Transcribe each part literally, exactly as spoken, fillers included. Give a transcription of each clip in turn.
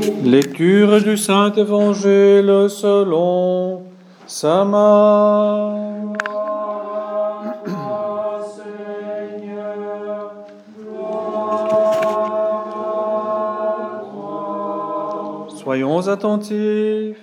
Lecture du Saint-Évangile selon saint Marc. Soyons attentifs.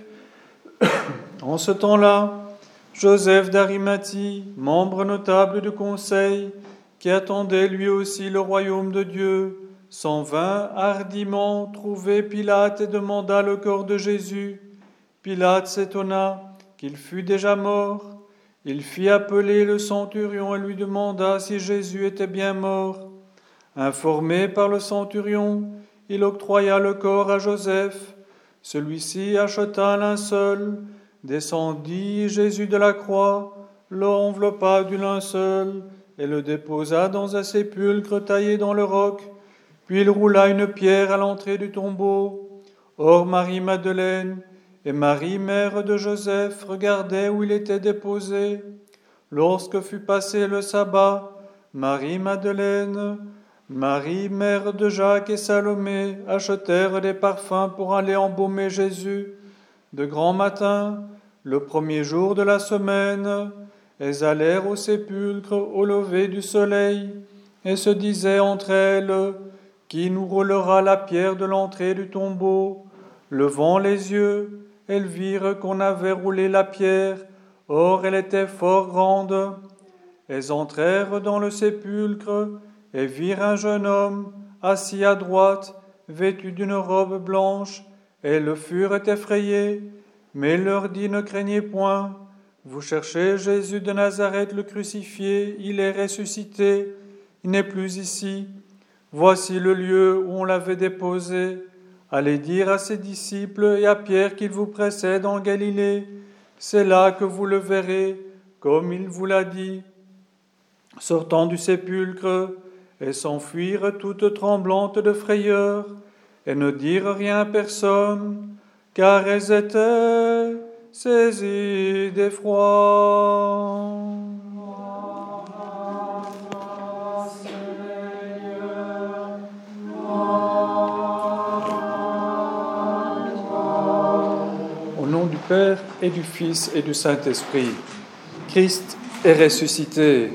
En ce temps-là, Joseph d'Arimathie, membre notable du conseil, qui attendait lui aussi le royaume de Dieu, s'en vint hardiment trouver Pilate et demanda le corps de Jésus. Pilate s'étonna qu'il fût déjà mort. Il fit appeler le centurion et lui demanda si Jésus était bien mort. Informé par le centurion, il octroya le corps à Joseph. Celui-ci acheta un linceul, descendit Jésus de la croix, l'enveloppa du linceul et le déposa dans un sépulcre taillé dans le roc. Puis il roula une pierre à l'entrée du tombeau. Or Marie-Madeleine et Marie, mère de Joseph, regardaient où il était déposé. Lorsque fut passé le sabbat, Marie-Madeleine, Marie, mère de Jacques et Salomé, achetèrent des parfums pour aller embaumer Jésus. De grand matin, le premier jour de la semaine, elles allèrent au sépulcre au lever du soleil et se disaient entre elles: qui nous roulera la pierre de l'entrée du tombeau? Levant les yeux, elles virent qu'on avait roulé la pierre, or elle était fort grande. Elles entrèrent dans le sépulcre et virent un jeune homme assis à droite, vêtu d'une robe blanche. Elles furent effrayées, mais il leur dit: ne craignez point, vous cherchez Jésus de Nazareth le crucifié, il est ressuscité, il n'est plus ici. Voici le lieu où on l'avait déposé. Allez dire à ses disciples et à Pierre qu'il vous précède en Galilée. C'est là que vous le verrez, comme il vous l'a dit. Sortant du sépulcre, elles s'enfuirent toutes tremblantes de frayeur et ne dirent rien à personne, car elles étaient saisies d'effroi. Au nom du Père et du Fils et du Saint-Esprit, Christ est ressuscité.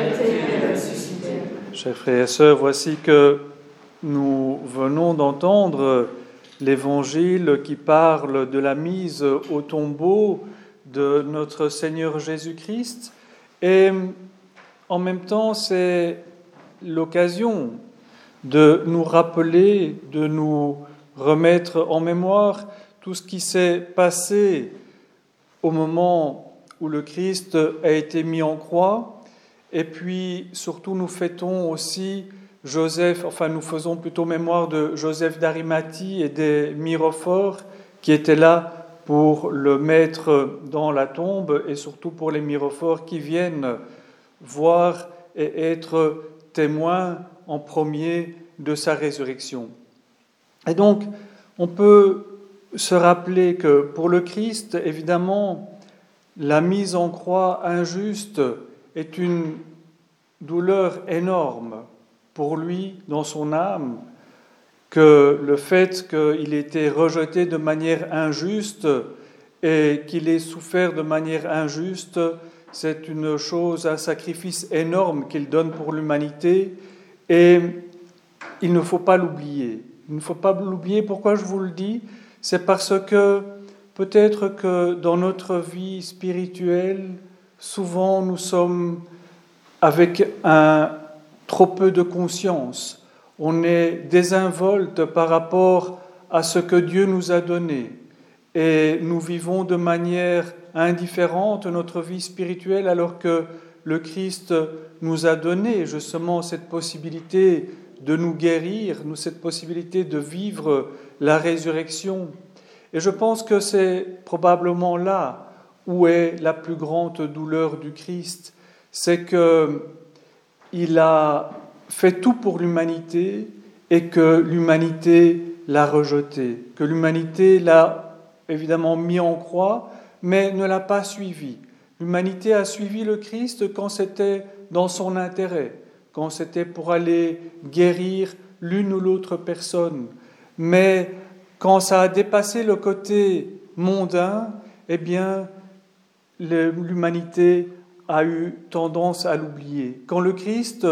Chers frères et sœurs, voici que nous venons d'entendre l'évangile qui parle de la mise au tombeau de notre Seigneur Jésus-Christ. Et en même temps, c'est l'occasion de nous rappeler, de nous remettre en mémoire tout ce qui s'est passé au moment où le Christ a été mis en croix. Et puis, surtout, nous fêtons aussi Joseph, enfin, nous faisons plutôt mémoire de Joseph d'Arimathie et des myrophores qui étaient là pour le mettre dans la tombe et surtout pour les myrophores qui viennent voir et être témoins en premier de sa résurrection. Et donc, on peut se rappeler que pour le Christ, évidemment, la mise en croix injuste est une douleur énorme pour lui dans son âme, que le fait qu'il ait été rejeté de manière injuste et qu'il ait souffert de manière injuste, c'est une chose, un sacrifice énorme qu'il donne pour l'humanité et il ne faut pas l'oublier. Il ne faut pas l'oublier. Pourquoi je vous le dis? C'est parce que peut-être que dans notre vie spirituelle, souvent nous sommes avec un trop peu de conscience. On est désinvolte par rapport à ce que Dieu nous a donné. Et nous vivons de manière indifférente notre vie spirituelle alors que le Christ nous a donné justement cette possibilité de nous guérir, cette possibilité de vivre la résurrection. Et je pense que c'est probablement là où est la plus grande douleur du Christ. C'est qu'il a fait tout pour l'humanité et que l'humanité l'a rejeté, que l'humanité l'a évidemment mis en croix, mais ne l'a pas suivi. L'humanité a suivi le Christ quand c'était dans son intérêt, quand c'était pour aller guérir l'une ou l'autre personne. Mais quand ça a dépassé le côté mondain, eh bien, l'humanité a eu tendance à l'oublier. Quand le Christ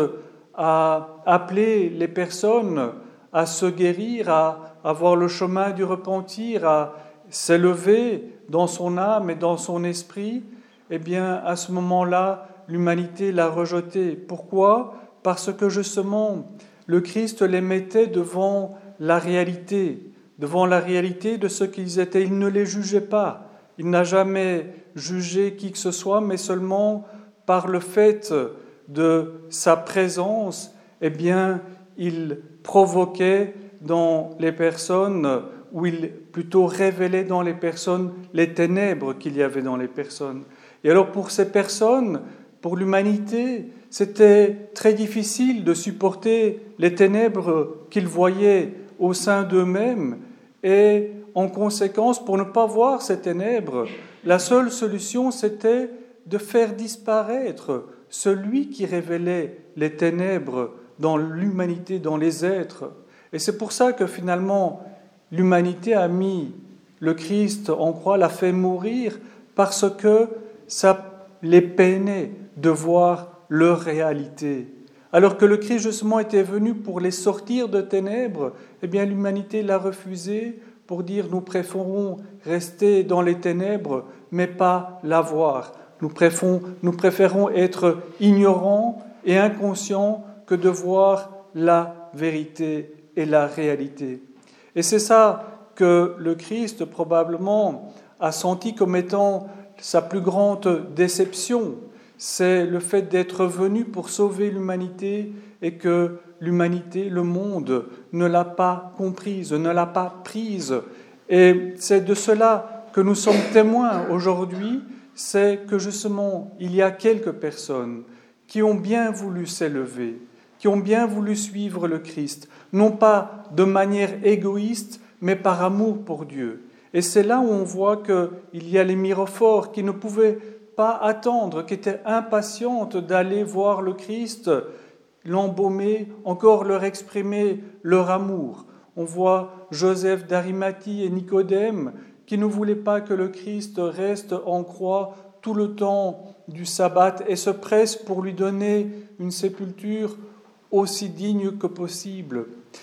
a appelé les personnes à se guérir, à avoir le chemin du repentir, à s'élever dans son âme et dans son esprit, eh bien, à ce moment-là, l'humanité l'a rejeté. Pourquoi ? Parce que justement, le Christ les mettait devant la réalité, devant la réalité de ce qu'ils étaient. Il ne les jugeait pas. Il n'a jamais jugé qui que ce soit, mais seulement par le fait de sa présence, eh bien, il provoquait dans les personnes, ou il plutôt révélait dans les personnes les ténèbres qu'il y avait dans les personnes. Et alors pour ces personnes, pour l'humanité, c'était très difficile de supporter les ténèbres qu'ils voyaient au sein d'eux-mêmes, et en conséquence, pour ne pas voir ces ténèbres, la seule solution, c'était de faire disparaître celui qui révélait les ténèbres dans l'humanité, dans les êtres. Et c'est pour ça que finalement, l'humanité a mis le Christ en croix, l'a fait mourir, parce que ça les peinait de voir leur réalité. Alors que le Christ justement était venu pour les sortir de ténèbres, eh bien l'humanité l'a refusé pour dire nous préférons rester dans les ténèbres, mais pas la voir. Nous préférons, nous préférons être ignorants et inconscients que de voir la vérité et la réalité. Et c'est ça que le Christ probablement a senti comme étant sa plus grande déception. C'est le fait d'être venu pour sauver l'humanité et que l'humanité, le monde, ne l'a pas comprise, ne l'a pas prise. Et c'est de cela que nous sommes témoins aujourd'hui, c'est que justement, il y a quelques personnes qui ont bien voulu s'élever, qui ont bien voulu suivre le Christ, non pas de manière égoïste, mais par amour pour Dieu. Et c'est là où on voit qu'il y a les mirophores qui ne pouvaient pas attendre, qui étaient impatientes d'aller voir le Christ, l'embaumer, encore leur exprimer leur amour. On voit Joseph d'Arimathie et Nicodème qui ne voulaient pas que le Christ reste en croix tout le temps du sabbat et se pressent pour lui donner une sépulture aussi digne que possible.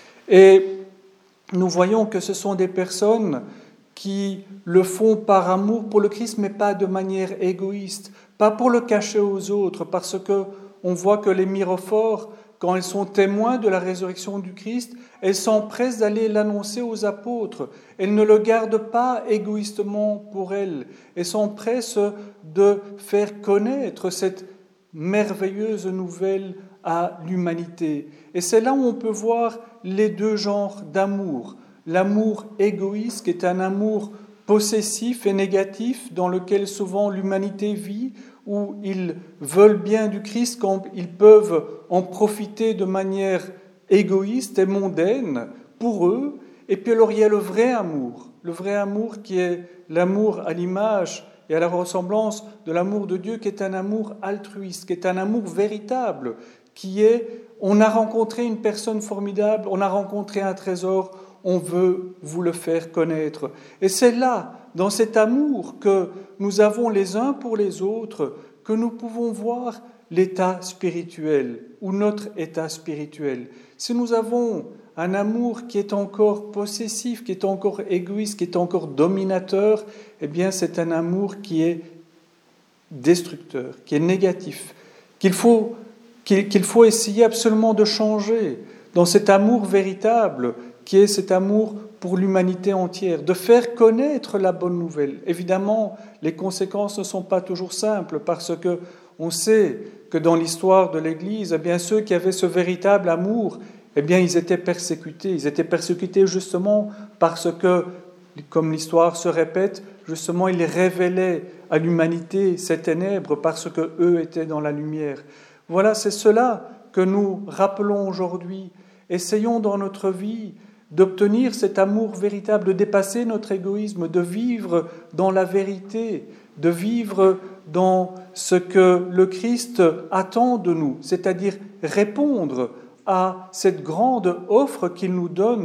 Et nous voyons que ce sont des personnes qui le font par amour pour le Christ, mais pas de manière égoïste, pas pour le cacher aux autres, parce que on voit que les mirophores, quand elles sont témoins de la résurrection du Christ, elles s'empressent d'aller l'annoncer aux apôtres. Elles ne le gardent pas égoïstement pour elles. Elles s'empressent de faire connaître cette merveilleuse nouvelle à l'humanité. Et c'est là où on peut voir les deux genres d'amour. L'amour égoïste, qui est un amour possessif et négatif, dans lequel souvent l'humanité vit, où ils veulent bien du Christ quand ils peuvent en profiter de manière égoïste et mondaine pour eux. Et puis alors il y a le vrai amour, le vrai amour qui est l'amour à l'image et à la ressemblance de l'amour de Dieu, qui est un amour altruiste, qui est un amour véritable, qui est, on a rencontré une personne formidable, on a rencontré un trésor, on veut vous le faire connaître. Et c'est là, dans cet amour que nous avons les uns pour les autres, que nous pouvons voir l'état spirituel ou notre état spirituel. Si nous avons un amour qui est encore possessif, qui est encore égoïste, qui est encore dominateur, eh bien c'est un amour qui est destructeur, qui est négatif, qu'il faut, qu'il, qu'il faut essayer absolument de changer dans cet amour véritable qui est cet amour pour l'humanité entière, de faire connaître la bonne nouvelle. Évidemment, les conséquences ne sont pas toujours simples, parce que on sait que dans l'histoire de l'Église, eh bien, ceux qui avaient ce véritable amour, eh bien, ils étaient persécutés. Ils étaient persécutés justement parce que, comme l'histoire se répète, justement, ils révélaient à l'humanité ces ténèbres parce qu'eux étaient dans la lumière. Voilà, c'est cela que nous rappelons aujourd'hui. Essayons dans notre vie d'obtenir cet amour véritable, de dépasser notre égoïsme, de vivre dans la vérité, de vivre dans ce que le Christ attend de nous, c'est-à-dire répondre à cette grande offre qu'il nous donne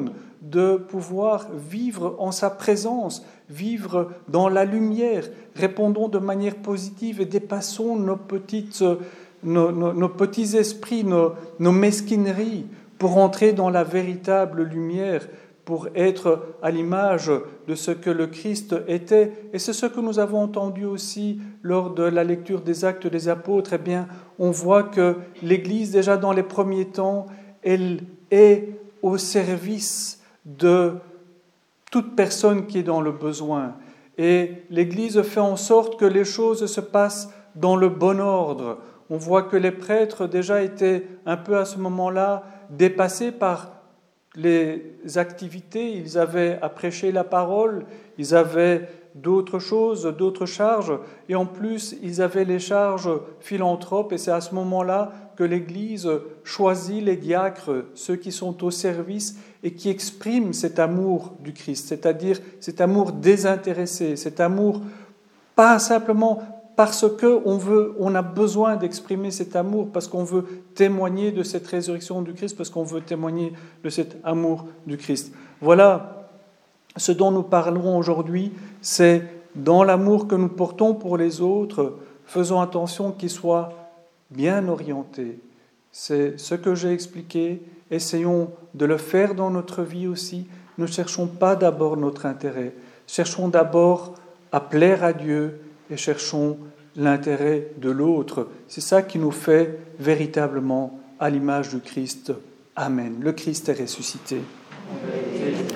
de pouvoir vivre en sa présence, vivre dans la lumière. Répondons de manière positive et dépassons nos, petites, nos, nos, nos petits esprits, nos, nos mesquineries, pour entrer dans la véritable lumière, pour être à l'image de ce que le Christ était. Et c'est ce que nous avons entendu aussi lors de la lecture des Actes des Apôtres. Eh bien, on voit que l'Église, déjà dans les premiers temps, elle est au service de toute personne qui est dans le besoin. Et l'Église fait en sorte que les choses se passent dans le bon ordre. On voit que les prêtres déjà étaient un peu à ce moment-là dépassés par les activités. Ils avaient à prêcher la parole, ils avaient d'autres choses, d'autres charges, et en plus, ils avaient les charges philanthropes, et c'est à ce moment-là que l'Église choisit les diacres, ceux qui sont au service et qui expriment cet amour du Christ, c'est-à-dire cet amour désintéressé, cet amour pas simplement parce qu'on veut, on a besoin d'exprimer cet amour, parce qu'on veut témoigner de cette résurrection du Christ, parce qu'on veut témoigner de cet amour du Christ. Voilà ce dont nous parlerons aujourd'hui, c'est dans l'amour que nous portons pour les autres, faisons attention qu'il soit bien orienté. C'est ce que j'ai expliqué, essayons de le faire dans notre vie aussi. Ne cherchons pas d'abord notre intérêt, cherchons d'abord à plaire à Dieu et cherchons l'intérêt de l'autre. C'est ça qui nous fait véritablement à l'image du Christ. Amen. Le Christ est ressuscité. Amen.